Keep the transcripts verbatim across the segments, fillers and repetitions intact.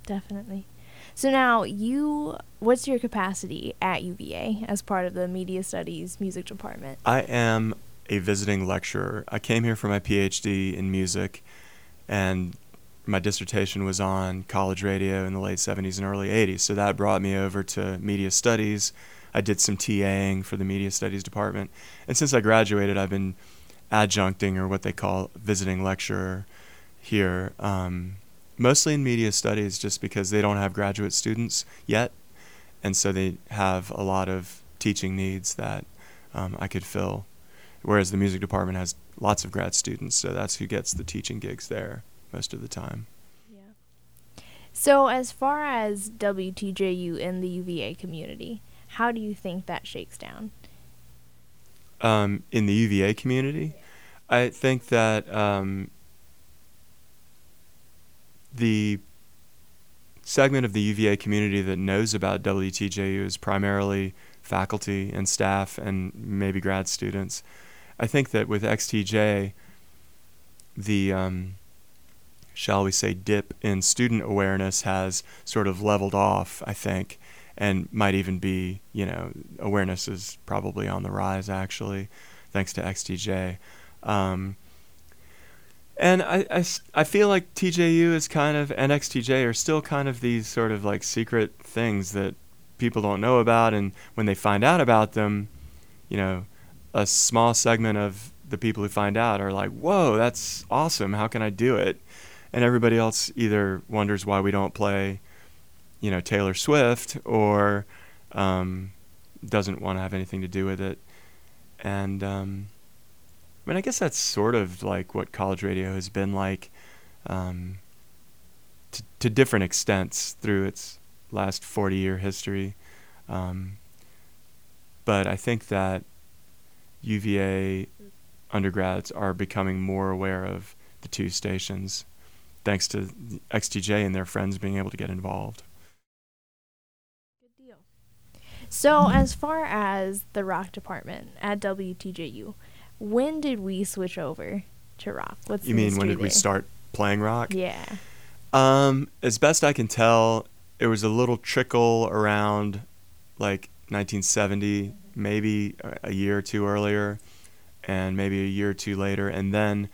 Definitely. So now you, what's your capacity at U V A as part of the Media Studies Music Department? I am a visiting lecturer. I came here for my P H D in music, and my dissertation was on college radio in the late seventies and early eighties, so that brought me over to Media Studies. I did some TAing for the Media Studies department, and since I graduated, I've been adjuncting, or what they call visiting lecturer, here, um, mostly in Media Studies, just because they don't have graduate students yet, and so they have a lot of teaching needs that um, I could fill, whereas the music department has lots of grad students, so that's who gets the teaching gigs there most of the time. Yeah. So as far as W T J U in the U V A community, how do you think that shakes down? Um, in the U V A community, I think that um, the segment of the U V A community that knows about W T J U is primarily faculty and staff and maybe grad students. I think that with X T J, the, um, shall we say, dip in student awareness has sort of leveled off, I think, and might even be, you know, awareness is probably on the rise, actually, thanks to X T J. Um, and I, I, I feel like T J U is kind of, and X T J are still kind of these sort of like secret things that people don't know about, and when they find out about them, you know, a small segment of the people who find out are like, whoa, that's awesome, how can I do it? And everybody else either wonders why we don't play, you know, Taylor Swift, or um, doesn't want to have anything to do with it. And um, I mean, I guess that's sort of like what college radio has been like, um, to, to different extents through its last forty-year history. Um, but I think that U V A undergrads are becoming more aware of the two stations, thanks to X T J and their friends being able to get involved. Good deal. So as far as the rock department at W T J U, when did we switch over to rock? What's You the mean when did history we there? start playing rock? Yeah. Um, as best I can tell, it was a little trickle around like nineteen seventy, maybe a year or two earlier, and maybe a year or two later, and then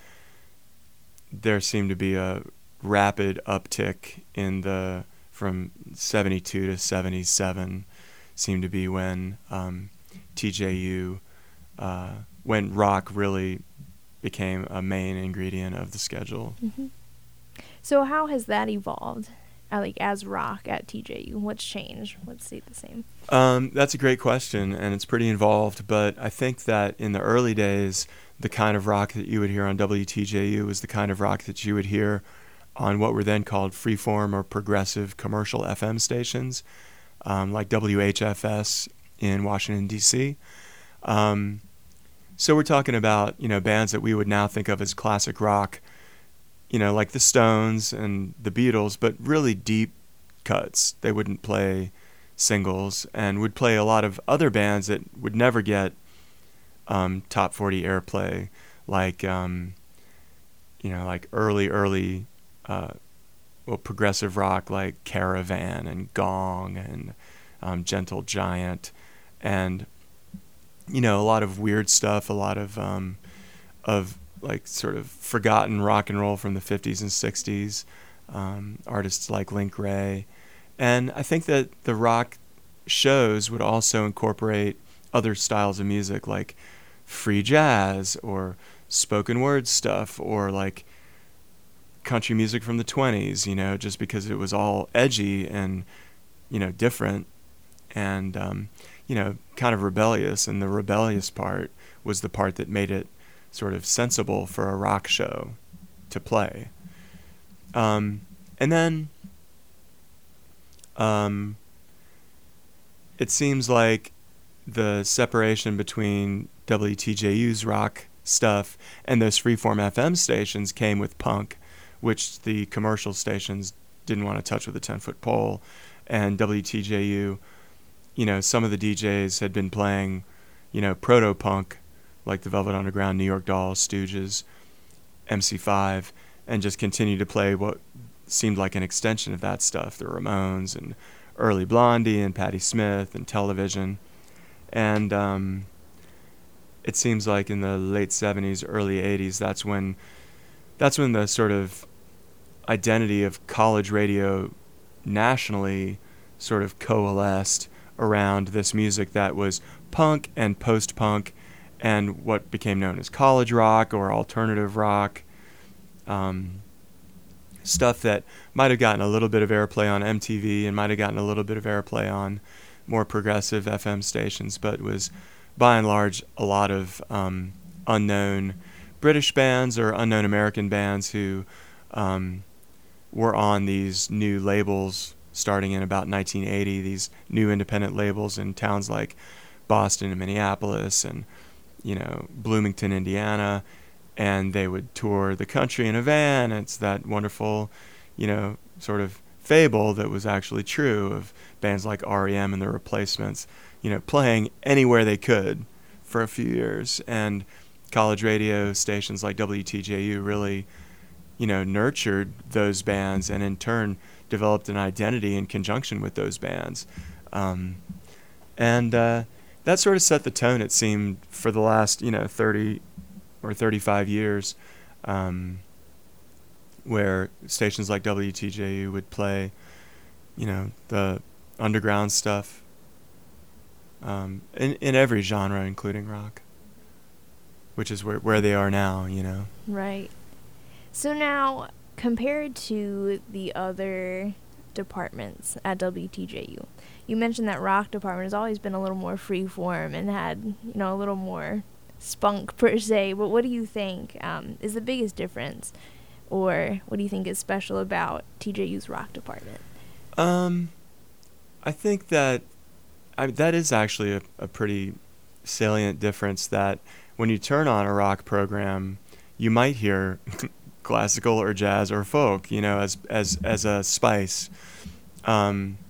there seemed to be a rapid uptick in the, from seventy-two to seventy-seven seemed to be when um, T J U, uh, when rock really became a main ingredient of the schedule. Mm-hmm. So how has that evolved, uh, like as rock at T J U? What's changed? What's stayed the same? Um, that's a great question, and it's pretty involved, but I think that in the early days, the kind of rock that you would hear on W T J U was the kind of rock that you would hear on what were then called freeform or progressive commercial F M stations, um, like W H F S in Washington, D C. Um, so we're talking about, you know, bands that we would now think of as classic rock, you know, like the Stones and the Beatles, but really deep cuts. They wouldn't play singles, and would play a lot of other bands that would never get um, top forty airplay, like, um, you know, like early, early, uh, well, progressive rock like Caravan and Gong and um, Gentle Giant, and, you know, a lot of weird stuff, a lot of, um, of like sort of forgotten rock and roll from the fifties and sixties, um, artists like Link Wray. And I think that the rock shows would also incorporate other styles of music like free jazz or spoken word stuff, or like country music from the twenties, you know, just because it was all edgy and, you know, different and, um, you know, kind of rebellious. And the rebellious part was the part that made it sort of sensible for a rock show to play. Um, and then um, it seems like the separation between W T J U's rock stuff and those freeform F M stations came with punk, which the commercial stations didn't want to touch with a ten-foot pole. And W T J U, you know, some of the D Js had been playing, you know, proto-punk, like the Velvet Underground, New York Dolls, Stooges, M C five, and just continued to play what seemed like an extension of that stuff, the Ramones and early Blondie and Patti Smith and Television. And um, it seems like in the late seventies, early eighties, that's when that's when the sort of identity of college radio nationally sort of coalesced around this music that was punk and post-punk and what became known as college rock or alternative rock. Um, stuff that might have gotten a little bit of airplay on M T V and might have gotten a little bit of airplay on more progressive F M stations, but was by and large a lot of um, unknown British bands or unknown American bands who um, were on these new labels starting in about nineteen eighty, these new independent labels in towns like Boston and Minneapolis and, you know, Bloomington, Indiana. And they would tour the country in a van. It's that wonderful, you know, sort of fable that was actually true of bands like R E M and the Replacements, you know, playing anywhere they could for a few years. And college radio stations like W T J U really, you know, nurtured those bands and in turn developed an identity in conjunction with those bands. Um, and uh, that sort of set the tone, it seemed, for the last, you know, thirty or thirty-five years, um, where stations like W T J U would play, you know, the underground stuff um, in, in every genre, including rock, which is where, where they are now, you know. Right. So now, compared to the other departments at W T J U, you mentioned that rock department has always been a little more freeform and had, you know, a little more spunk per se, but what do you think um, is the biggest difference, or what do you think is special about T J U's rock department? Um, I think that I, that is actually a, a pretty salient difference, that when you turn on a rock program, you might hear classical or jazz or folk, you know, as as as a spice, um,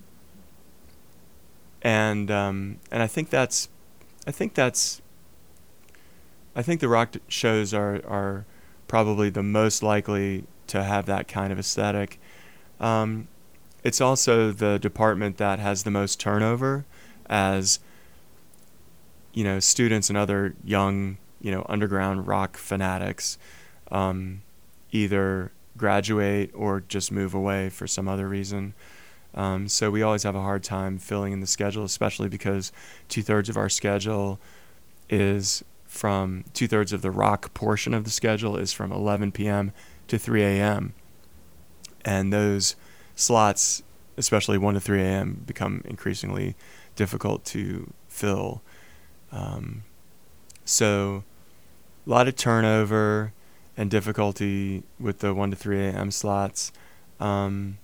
and um, and I think that's I think that's I think the rock shows are, are probably the most likely to have that kind of aesthetic. Um, it's also the department that has the most turnover, as, you know, students and other young, you know, underground rock fanatics um, either graduate or just move away for some other reason. Um, so we always have a hard time filling in the schedule, especially because two-thirds of our schedule is from two-thirds of the rock portion of the schedule is from eleven p.m. to three a.m. And those slots, especially one to three a.m., become increasingly difficult to fill. Um, so a lot of turnover and difficulty with the one to three a.m. slots. Um,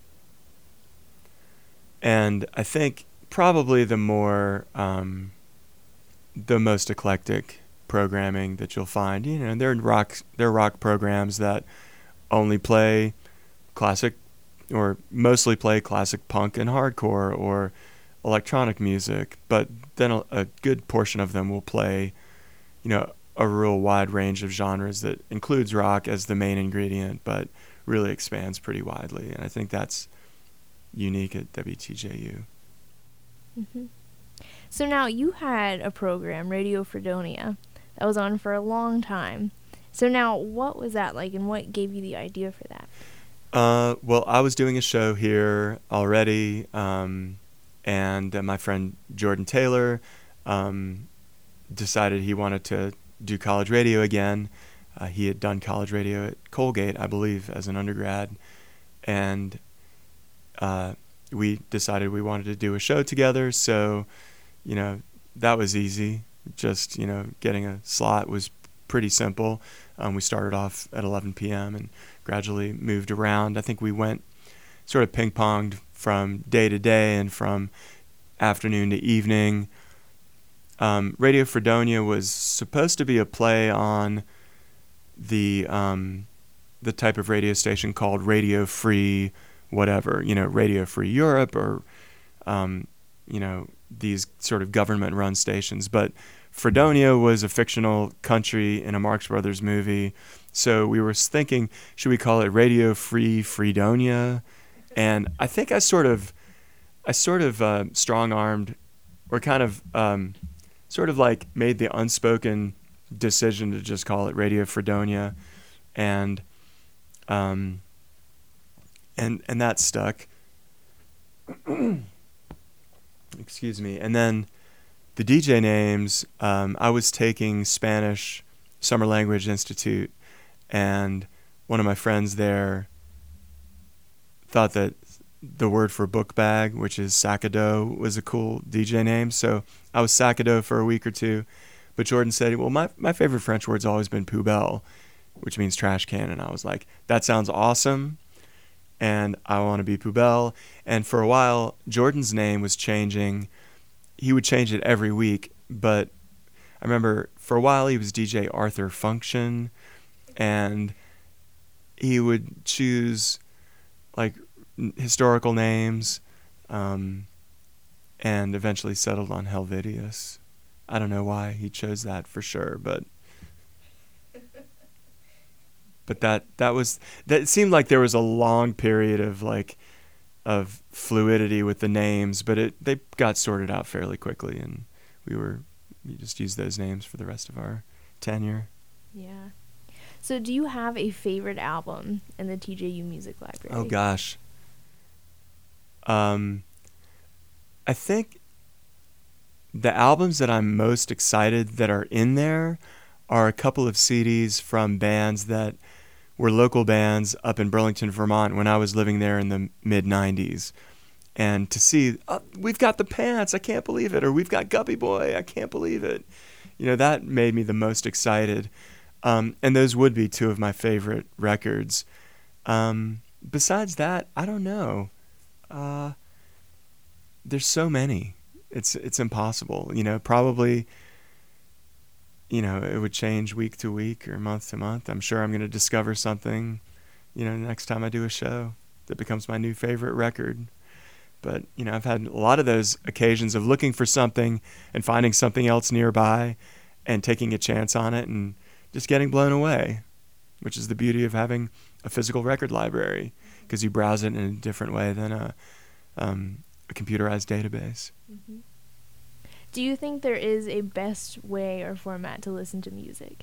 and I think probably the more... Um, the most eclectic programming that you'll find. You know, there are rock there are rock programs that only play classic or mostly play classic punk and hardcore or electronic music, but then a, a good portion of them will play, you know, a real wide range of genres that includes rock as the main ingredient, but really expands pretty widely. And I think that's unique at W T J U. Mm-hmm. So now you had a program, Radio Fredonia, that was on for a long time. So now what was that like, and what gave you the idea for that? Uh, well, I was doing a show here already, um, and uh, my friend Jordan Taylor um, decided he wanted to do college radio again. Uh, he had done college radio at Colgate, I believe, as an undergrad, and uh, we decided we wanted to do a show together, so... You know, that was easy. Just, you know, getting a slot was pretty simple. Um, we started off at eleven p.m. and gradually moved around. I think we went sort of ping-ponged from day to day and from afternoon to evening. Um, Radio Fredonia was supposed to be a play on the um, the type of radio station called Radio Free whatever, you know, Radio Free Europe or, um, you know, these sort of government-run stations. But Fredonia was a fictional country in a Marx Brothers movie. So we were thinking, should we call it Radio Free Fredonia? And I think I sort of, I sort of uh, strong-armed, or kind of, um, sort of like made the unspoken decision to just call it Radio Fredonia, and, um, and and that stuck. Excuse me. And then the D J names, um, I was taking Spanish Summer Language Institute, and one of my friends there thought that the word for book bag, which is Sacado, was a cool D J name. So I was Sacado for a week or two. But Jordan said, well, my, my favorite French word's always been poubelle, which means trash can. And I was like, that sounds awesome. And I want to be poubelle. And for a while, Jordan's name was changing. He would change it every week. But I remember for a while he was D J Arthur Function. And he would choose like historical names, um, and eventually settled on Helvidius. I don't know why he chose that for sure, but but that that was that. It seemed like there was a long period of like of fluidity with the names, but it they got sorted out fairly quickly, and we were we just used those names for the rest of our tenure. Yeah. So do you have a favorite album in the T J U Music Library? Oh gosh. Um, I think the albums that I'm most excited that are in there are a couple of C Ds from bands that were local bands up in Burlington, Vermont when I was living there in the mid nineties. And to see, oh, we've got the Pants, I can't believe it, or we've got Guppy Boy, I can't believe it. You know, that made me the most excited. Um, and those would be two of my favorite records. Um, besides that, I don't know. Uh, there's so many. It's it's impossible. You know, probably, you know, it would change week to week or month to month. I'm sure I'm going to discover something, you know, next time I do a show that becomes my new favorite record. But, you know, I've had a lot of those occasions of looking for something and finding something else nearby and taking a chance on it and just getting blown away, which is the beauty of having a physical record library, because you browse it in a different way than a, um, a computerized database. Mm-hmm. Do you think there is a best way or format to listen to music?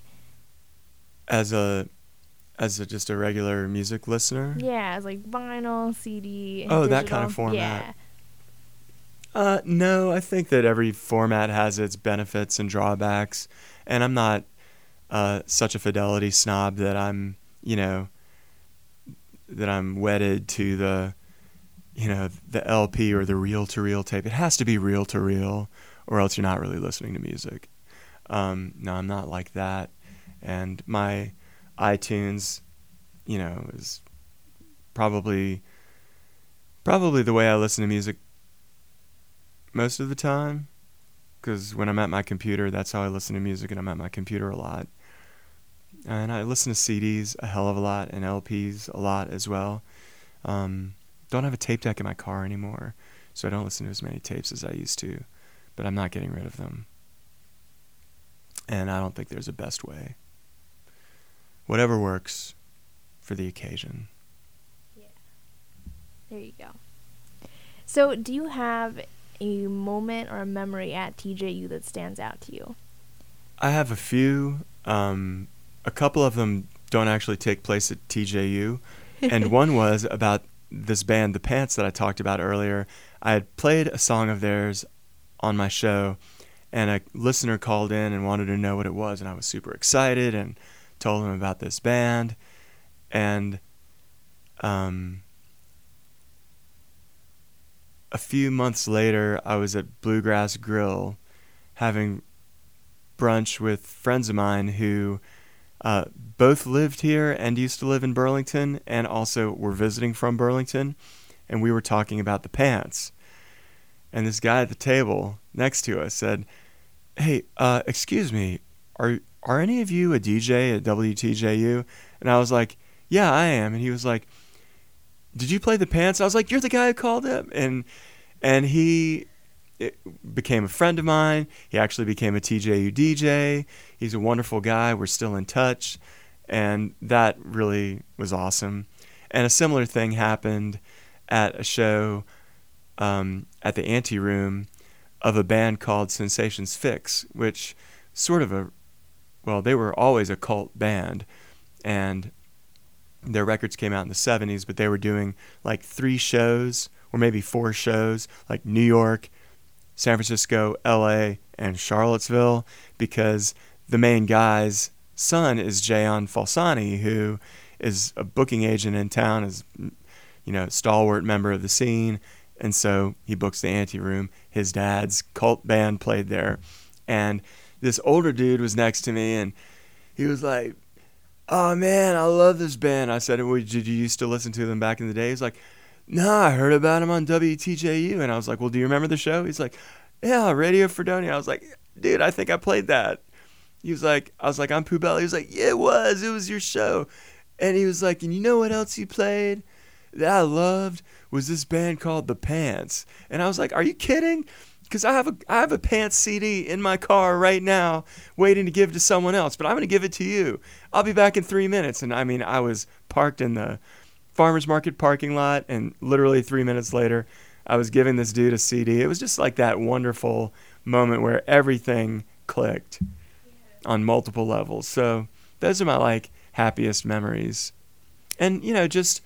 As a, as a, just a regular music listener? Yeah, as like vinyl, C D, Oh, digital. that kind of format. Yeah. Uh, no, I think that every format has its benefits and drawbacks, and I'm not uh, such a fidelity snob that I'm, you know, that I'm wedded to the, you know, the L P or the reel-to-reel tape. It has to be reel-to-reel, or else you're not really listening to music. Um, no, I'm not like that. And my iTunes, you know, is probably probably the way I listen to music most of the time, because when I'm at my computer, that's how I listen to music, and I'm at my computer a lot. And I listen to C Ds a hell of a lot and L Ps a lot as well. Um, don't have a tape deck in my car anymore, so I don't listen to as many tapes as I used to, but I'm not getting rid of them. And I don't think there's a best way. Whatever works for the occasion. Yeah. There you go. So do you have a moment or a memory at T J U that stands out to you? I have a few. Um, a couple of them don't actually take place at T J U. And one was about this band, The Pants, that I talked about earlier. I had played a song of theirs on my show, and a listener called in and wanted to know what it was, and I was super excited and told him about this band. And um, a few months later, I was at Bluegrass Grill having brunch with friends of mine who uh, both lived here and used to live in Burlington, and also were visiting from Burlington, and we were talking about The Pants. And this guy at the table next to us said, "Hey, uh, excuse me, are are any of you a D J at W T J U?" And I was like, "Yeah, I am." And he was like, "Did you play The Pants?" I was like, "You're the guy who called him." And and he it became a friend of mine. He actually became a T J U D J. He's a wonderful guy. We're still in touch. And that really was awesome. And a similar thing happened at a show um, at the Ante Room of a band called Sensations Fix, which sort of a, well, they were always a cult band. And their records came out in the seventies, but they were doing like three shows or maybe four shows, like New York, San Francisco, L A, and Charlottesville, because the main guy's son is Jayon Falsani, who is a booking agent in town, is, you know, stalwart member of the scene, and so he books the Ante Room. His dad's cult band played there, and this older dude was next to me, and he was like, "Oh man, I love this band." I said, "Well, did you used to listen to them back in the day?" He's like, "No, I heard about him on W T J U." And I was like, "Well, do you remember the show?" He's like, "Yeah, Radio Fredonia." I was like, "Dude, I think I played that." He was like, I was like, "I'm Pooh Bell." He was like, "Yeah, it was. It was your show." And he was like, "And you know what else you played that I loved was this band called The Pants." And I was like, "Are you kidding?" Because I have a I have a Pants C D in my car right now waiting to give to someone else, but I'm going to give it to you. I'll be back in three minutes. And I mean, I was parked in the farmer's market parking lot, and literally three minutes later, I was giving this dude a C D. It was just like that wonderful moment where everything clicked on multiple levels. So those are my like happiest memories. And, you know, just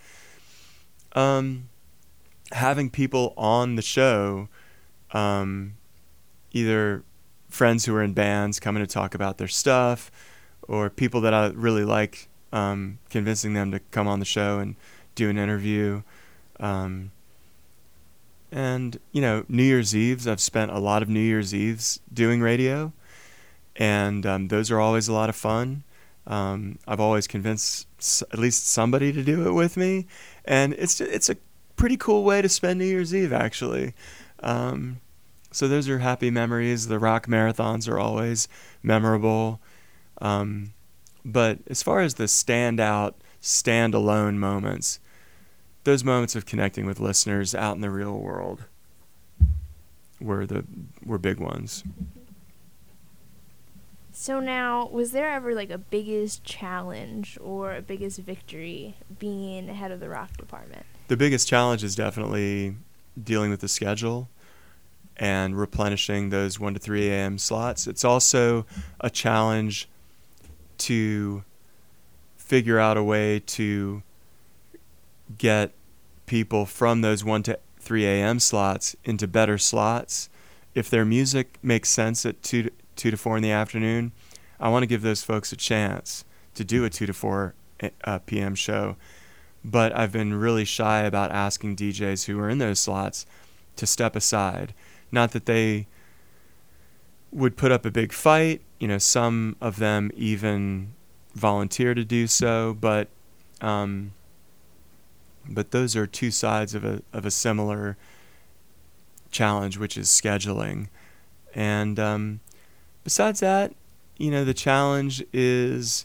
um, having people on the show, um, either friends who are in bands coming to talk about their stuff, or people that I really like, um, convincing them to come on the show and do an interview. Um, and, you know, New Year's Eves, I've spent a lot of New Year's Eves doing radio, and um, those are always a lot of fun. Um, I've always convinced s- at least somebody to do it with me, and it's it's a pretty cool way to spend New Year's Eve, actually. Um, so those are happy memories. The rock marathons are always memorable. Um, but as far as the standout, stand-alone moments, those moments of connecting with listeners out in the real world were the were big ones. So now, was there ever like a biggest challenge or a biggest victory being head of the rock department? The biggest challenge is definitely dealing with the schedule and replenishing those one to three a.m. slots. It's also a challenge to figure out a way to get people from those one to three a.m. slots into better slots. If their music makes sense at two to, two to four in the afternoon, I want to give those folks a chance to do a two to four uh, p.m. show. But I've been really shy about asking D Js who are in those slots to step aside. Not that they would put up a big fight. You know, some of them even volunteer to do so, but um, but those are two sides of a of a similar challenge, which is scheduling. And um, besides that, you know, the challenge is,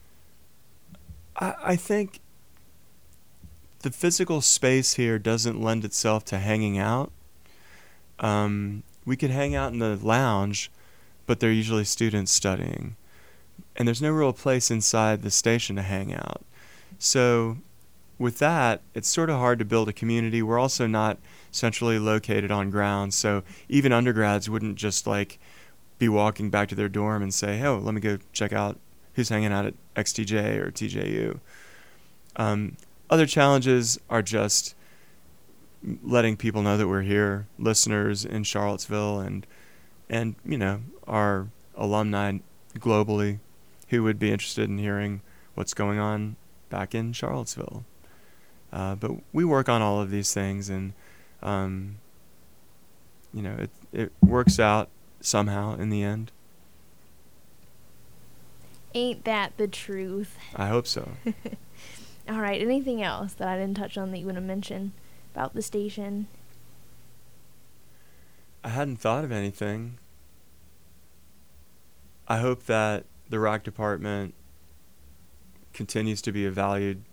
I, I think the physical space here doesn't lend itself to hanging out. Um, we could hang out in the lounge, but they're usually students studying. And there's no real place inside the station to hang out. So with that, it's sort of hard to build a community. We're also not centrally located on grounds, so even undergrads wouldn't just like be walking back to their dorm and say, "Oh, let me go check out who's hanging out at X T J or T J U." Um, other challenges are just letting people know that we're here, listeners in Charlottesville, and and you know, our alumni globally who would be interested in hearing what's going on back in Charlottesville. Uh, but we work on all of these things, and um, you know, it it works out somehow in the end. Ain't that the truth? I hope so. All right, anything else that I didn't touch on that you want to mention about the station? I hadn't thought of anything. I hope that the rock department continues to be a valued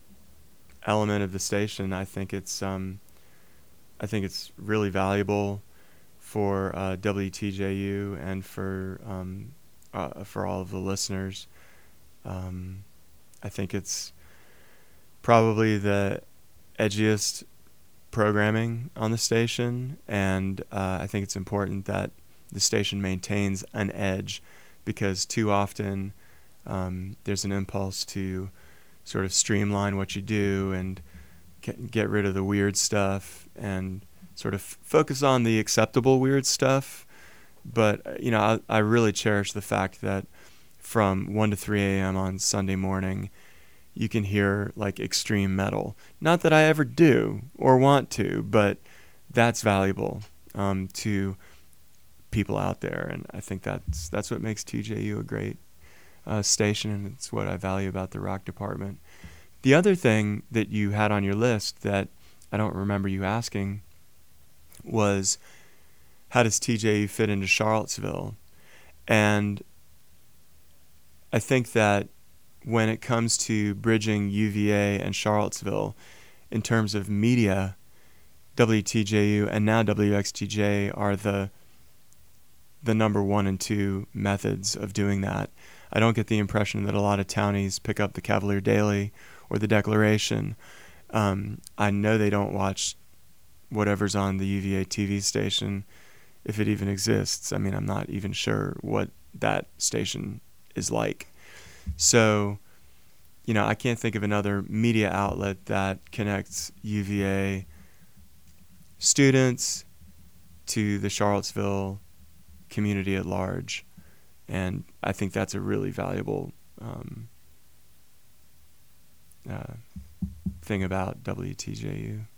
element of the station. I think it's um, I think it's really valuable for uh, W T J U and for um, uh, for all of the listeners. Um, I think it's probably the edgiest programming on the station, and uh, I think it's important that the station maintains an edge, because too often um, there's an impulse to sort of streamline what you do and get, get rid of the weird stuff and sort of f- focus on the acceptable weird stuff. But, you know, I, I really cherish the fact that from one to three a.m. on Sunday morning, you can hear like extreme metal. Not that I ever do or want to, but that's valuable um, to people out there, and I think that's that's what makes T J U a great uh, station, and it's what I value about the rock department. The other thing that you had on your list that I don't remember you asking was, how does T J U fit into Charlottesville? And I think that when it comes to bridging U V A and Charlottesville in terms of media, W T J U and now W X T J are the the number one and two methods of doing that. I don't get the impression that a lot of townies pick up the Cavalier Daily or the Declaration. Um, I know they don't watch whatever's on the U V A T V station, if it even exists. I mean, I'm not even sure what that station is like. So, you know, I can't think of another media outlet that connects U V A students to the Charlottesville community at large, and I think that's a really valuable um, uh, thing about W T J U.